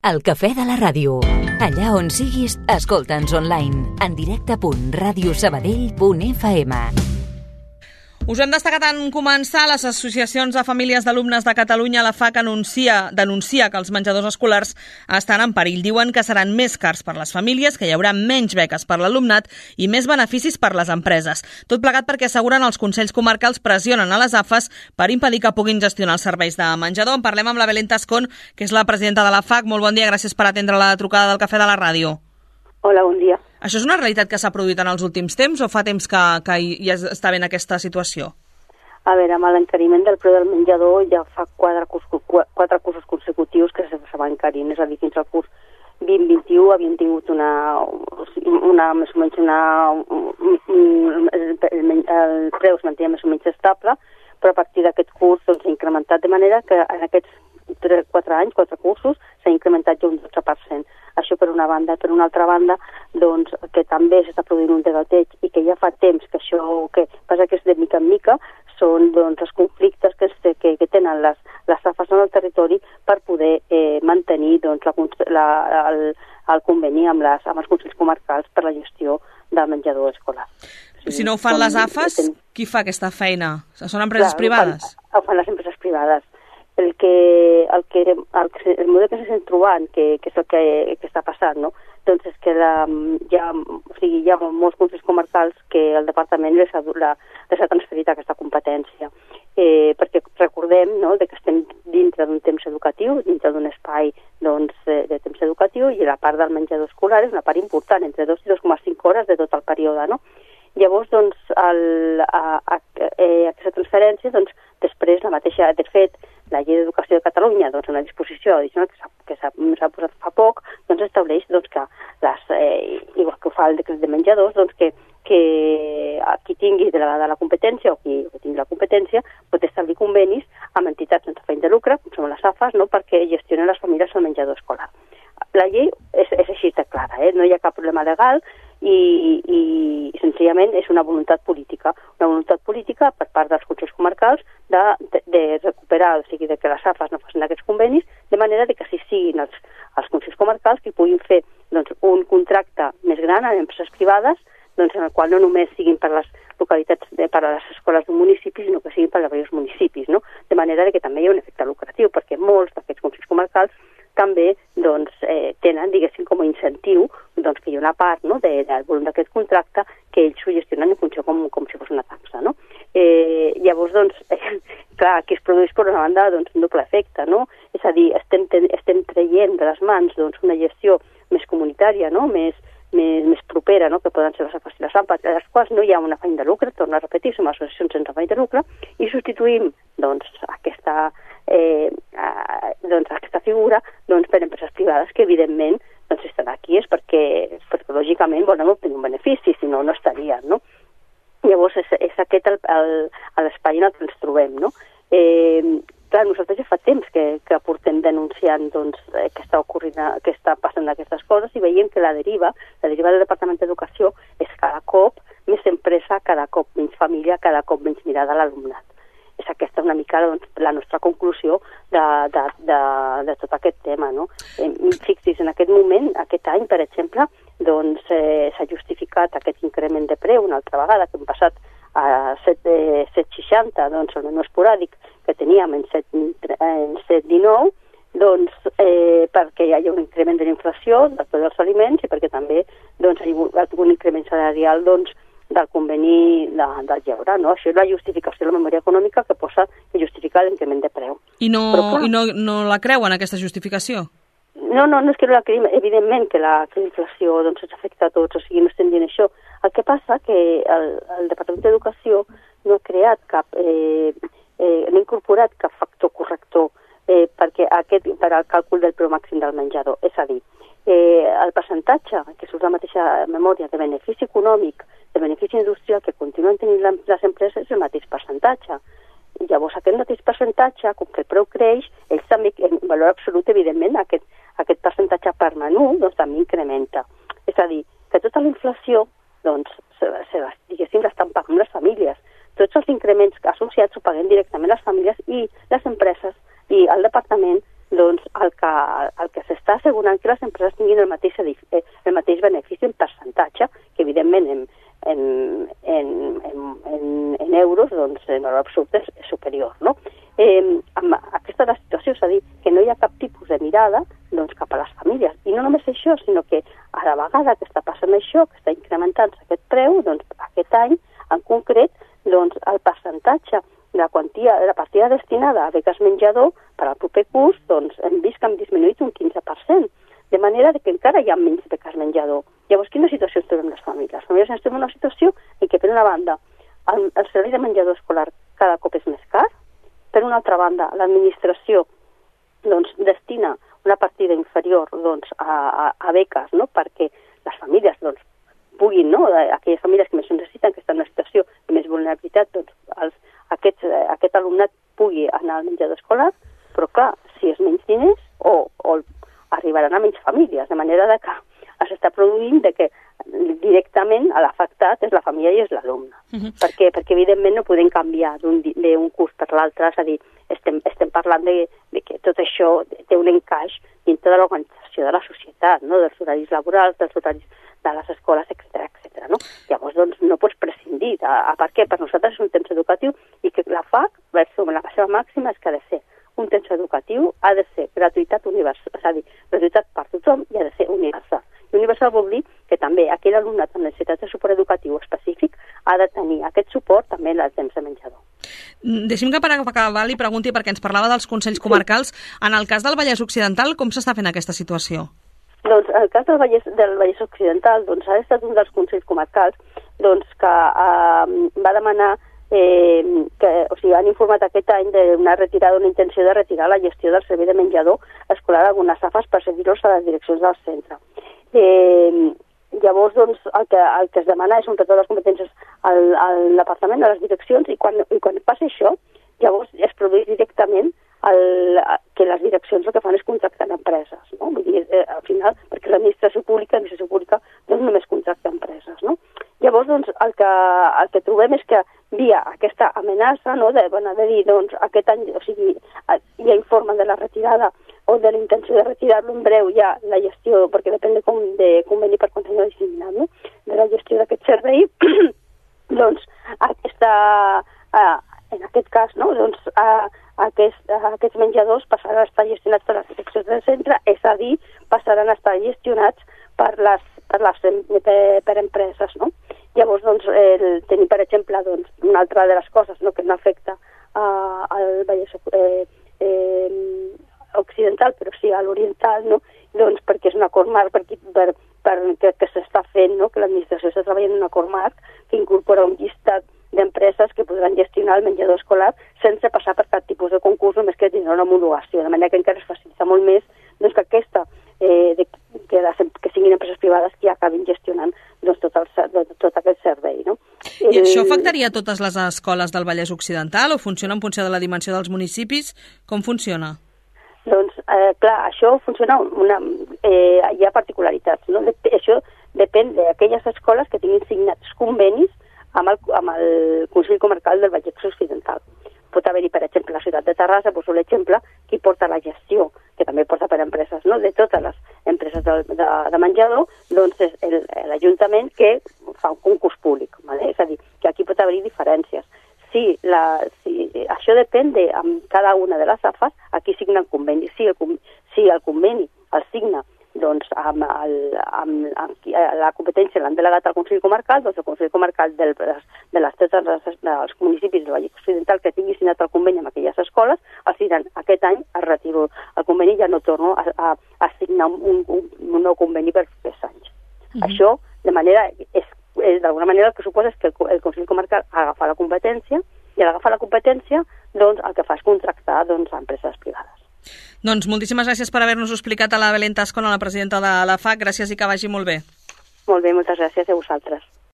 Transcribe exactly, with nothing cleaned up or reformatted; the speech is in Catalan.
El cafè de la ràdio. Allà on siguis, escolta'ns online. En directe punt ràdio sabadell punt f m. Us hem destacat en començar les associacions de famílies d'alumnes de Catalunya. La F A C anuncia, denuncia que els menjadors escolars estan en perill. Diuen que seran més cars per les famílies, que hi haurà menys beques per l'alumnat i més beneficis per les empreses. Tot plegat perquè asseguren els Consells Comarcals pressionen a les A F As per impedir que puguin gestionar els serveis de menjador. En parlem amb la Belén Tascón, que és la presidenta de la F A C. Molt bon dia, gràcies per atendre la trucada del Cafè de la Ràdio. Hola, bon dia. Això és una realitat que s'ha produït en els últims temps o fa temps que, que ja està ben aquesta situació? A veure, amb l'encariment del preu del menjador ja fa quatre, quatre cursos consecutius que se va encarint. És a dir, fins al curs vint vint-i-u havíem tingut una, una més o menys una, el, el preu es manté més o menys estable, però a partir d'aquest curs doncs, s'ha incrementat de manera que en aquests quatre anys, quatre cursos, s'ha incrementat ja un dotze per cent. Això per una banda. Per una altra banda, doncs, que també s'està produint un degateig i que ja fa temps que això, que passa que és de mica en mica, són doncs, els conflictes que, que, que tenen les, les A F As en el territori per poder eh, mantenir doncs, la, la, el, el conveni amb, les, amb els Consells Comarcals per la gestió del menjador escolar. O sigui, si no ho fan les A F As, qui fa aquesta feina? Són empreses clar, privades? Ho fan, ho fan les empreses privades. El que, el que el, el model que s'estem trobant, que, que és el que, que està passant, no? Doncs és que la, hi, ha, o sigui, hi ha molts consells comarcals que el departament les ha, la, les ha transferit a aquesta competència. Eh, perquè recordem, no?, de que estem dintre d'un temps educatiu, dintre d'un espai doncs, de, de temps educatiu, i la part del menjador escolar és una part important, entre dos i dos coma cinc hores de tot el període, no? Llavors, doncs, el, a, a, a aquesta transferència, doncs, després la mateixa, de fet, la Llei d'Educació de Catalunya, doncs, una disposició addicional que s'ha posat fa poc, doncs, estableix doncs, que, les, eh, igual que ho fa el decret de menjadors, doncs, que, que qui tingui de la, de la competència o qui, qui tingui la competència pot establir convenis amb entitats sense afany de lucre, com són les A F As, no?, perquè gestionen les famílies el menjador escolar. La llei és, és així de clara, eh? No hi ha cap problema legal i, i, i senzillament és una voluntat política, una voluntat política per part dels consells comarcals de, de, de recuperar, o sigui, de que les A F As no facin aquests convenis, de manera de que si siguin els, els consells comarcals que puguin fer doncs, un contracte més gran amb empreses privades, doncs, en el qual no només siguin per les localitats, de, per a les escoles d'un municipi, sinó que siguin per a diversos municipis, no? De manera de que també hi ha un efecte lucratiu, perquè molts d'aquests consells comarcals també doncs, eh, tenen, diguéssim, com a incentiu doncs, que hi ha una part, no?, de, del volum d'aquest contracte que ells ho gestionen en funció com, com si fos una taxa, no? Eh, llavors, doncs, eh, clar, aquí es produeix per una banda doncs, un doble efecte, no? És a dir, estem, estem traient de les mans doncs, una gestió més comunitària, no?, més, més, més propera, no?, que poden ser les A F As i les A M P A, a les quals no hi ha un afany de lucre, torno a repetir, som associacions sense afany de lucre, i substituïm doncs, aquesta, eh, eh, doncs, aquesta figura doncs, per empreses privades que, evidentment, doncs, estan aquí és perquè, perquè lògicament, volen obtenir un benefici, si no, no estarien, no? Llavors, és, és aquest l'espai en el que ens trobem, no? Eh, clar, nosaltres ja fa temps que, que portem denunciant doncs, eh, que està ocorrint, que està passant aquestes coses i veiem que la deriva, la deriva del Departament d'Educació és cada cop més empresa, cada cop menys família, cada cop menys mirada a l'alumnat. És aquesta una mica doncs, la nostra conclusió de, de, de, de tot aquest tema, no? Eh, fixis, en aquest moment, aquest any, per exemple, doncs eh, s'ha justificat aquest increment de preu una altra vegada, que hem passat a set coma seixanta, doncs el menú esporàdic que teníem en set coma dinou, doncs eh, perquè hi ha un increment de la inflació del preu dels aliments i perquè també doncs, hi ha hagut un increment salarial doncs, del conveni de, del lleure, no? Això és la justificació de la memòria econòmica que posa que justifica l'increment de preu. I no, Però, clar, i no, no la creuen, aquesta justificació? No, no, no és que no la creiem. Evidentment que la, que la inflació doncs, ens afecta a tots, o sigui, no estem dient això. El que passa que el, el Departament d'Educació no ha creat cap, eh, eh, no ha incorporat cap factor corrector eh, perquè aquest, per al càlcul del preu màxim del menjador. És a dir, eh, el percentatge, que surt la mateixa memòria de benefici econòmic, de benefici industrial que continuen tenint les empreses és el mateix percentatge. I llavors aquest mateix percentatge, com que el preu creix, ells també, en valor absolut, evidentment, aquest, aquest percentatge per menú doncs, també incrementa. És a dir, que tota la inflació, doncs, se, se, diguéssim, l'estan pagant les famílies. Tots els increments associats ho paguen directament les famílies i les empreses i el departament, doncs, el que, el que s'està assegurant assegurant que les empreses tinguin el mateix, el mateix benefici en percentatge, que evidentment en, en, en, en, en euros, doncs en l'hora absoluta és, és superior, no? Eh, amb aquesta la situació, és a dir, que no hi ha cap tipus de mirada doncs, cap a les famílies. I no només això, sinó que a la vegada que està passant això, que està incrementant-se aquest preu, doncs aquest any, en concret, doncs el percentatge de la quantia, de la partida destinada a beques menjador per al proper curs, doncs hem vist que han disminuït un quinze per cent, de manera que encara hi ha menys beques menjador. Llavors, quina situació es trobem les famílies? Les famílies ens trobem en una situació en què, per una banda, el, el servei de menjador escolar cada cop és més car, per una altra banda, l'administració doncs, destina una partida inferior doncs, a, a, a beques, no?, perquè les famílies doncs, puguin, no?, aquelles famílies que més ho necessiten, que estan en una situació de més vulnerabilitat, doncs, els, aquest, aquest alumnat pugui anar al menjador escolar, però clar, si és menys diners, o, o arribaran a menys famílies, de manera de que s'està produint de que directament l'afectat és la família i és l'alumne. Uh-huh. Per què? Perquè evidentment no podem canviar d'un curs per l'altre, és a dir, estem, estem parlant de, de que tot això té un encaix dintre de l'organització de la societat, no?, dels horaris laborals, dels horaris de les escoles, etcètera, etcètera. No? Llavors, doncs, no pots prescindir. A, a per què? Per nosaltres és un temps educatiu i que la F A C, la seva màxima és que ha de ser un temps educatiu, ha de ser gratuïtat universal, és a dir, gratuïtat per tothom i ha de ser universal. I universal vol dir que també aquell alumnat amb necessitats de suport educatiu específic ha de tenir aquest suport també en el temps de menjador. Deixi'm que per acabar li pregunti, perquè ens parlava dels Consells Comarcals. Sí. En el cas del Vallès Occidental, com s'està fent aquesta situació? Doncs en el cas del Vallès, del Vallès Occidental, doncs ha estat un dels Consells Comarcals doncs, que eh, va demanar Eh, que, o sigui, han informat aquest any d'una retirada, una intenció de retirar la gestió del servei de menjador escolar d'algunes A F As per cedir-los a les direccions del centre. Eh, llavors, doncs, el que, el que es demana és un totes les competències al, al departament de les direccions i quan, i quan passa això, llavors es produeix directament el, que les direccions el que fan és contractar empreses, no? Vull dir, eh, al final, perquè l'administració pública, l'administració pública doncs només contracta empreses, no? Llavors, doncs, el que, el que trobem és que via aquesta amenaça, no?, de, bueno, de dir, doncs, aquest any, o sigui, ja informen de la retirada o de la intenció de retirar-lo en breu ja la gestió, perquè depèn de, com, de conveni per contenido discriminat, no?, de la gestió d'aquest servei, doncs, aquesta, eh, en aquest cas, no?, doncs, eh, aquest, aquests menjadors passaran a estar gestionats per les direccions del centre, és a dir, passaran a estar gestionats per les, per les per, per empreses, no? Llavors, doncs, el, tenim, per exemple, doncs, una altra de les coses, no?, que no afecta uh, al Vallès eh, eh, occidental, però sí a l'oriental, no?, doncs perquè és un acord marc per, per, per, que, que s'està fent, no?, que l'administració està treballant en un acord marc que incorpora un llistat d'empreses que podran gestionar el menjador escolar sense passar per cap tipus de concurs, només que tindrà una homologació, de manera que encara es facilita molt més doncs, que aquesta, eh, de, que, les, que siguin empreses privades que acabin gestionant doncs, tot, el, tot aquest servei. No? I el... això afectaria a totes les escoles del Vallès Occidental o funciona en funció de la dimensió dels municipis? Com funciona? Doncs, eh, clar, això funciona, una, eh, hi ha particularitats. No? De, això depèn d'aquelles escoles que tinguin signats convenis amb el, amb el Consell Comarcal del Vallès Occidental. Pot haver-hi, per exemple, la ciutat de Terrassa, poso l'exemple, qui porta la gestió, que també porta per empreses, no?, de totes les empreses de, de, de menjador, doncs és l'Ajuntament que fa un concurs públic, ¿vale? És a dir, que aquí pot haver-hi diferències. Si, la, si això depèn de amb cada una de les A F As, aquí signen conveni. Si el, si el conveni el signa doncs amb, el, amb, amb la competència l'han delegat al Consell Comarcal, doncs el Consell Comarcal del, de les totes les, dels municipis del Vallès Occidental que tingui signat el conveni amb aquelles escoles, els diran aquest any es retiro el conveni i ja no torno a, a, a signar un, un, un nou conveni per tres anys. Mm-hmm. Això, de manera, és, és d'alguna manera el que suposa és que el, el Consell Comarcal agafa la competència i al agafar la competència, doncs el que fa és contractar doncs, empreses privades. Doncs moltíssimes gràcies per haver-nos explicat a la Belén Tascon, a la presidenta de la F A C. Gràcies i que vagi molt bé. Molt bé, moltes gràcies a vosaltres.